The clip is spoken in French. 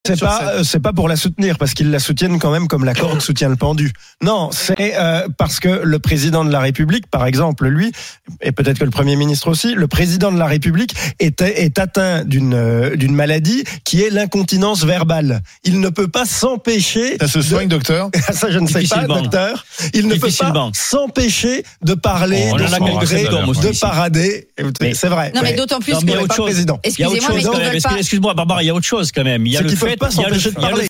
C'est pas pour la soutenir, parce qu'ils la soutiennent quand même comme la corde soutient le pendu. Non, c'est parce que le président de la République, par exemple, lui, et peut-être que le Premier ministre aussi, le président de la République est atteint d'une maladie qui est l'incontinence verbale. Il ne peut pas s'empêcher... Ça se soigne, docteur ? Ça, je ne sais pas, docteur. Il ne peut pas s'empêcher de parler, de parader. C'est vrai. Non, mais d'autant plus que... Excusez-moi, mais Excuse-moi, Barbara, il y a autre chose quand même. Il y a le fait, pas s'empêcher de parler.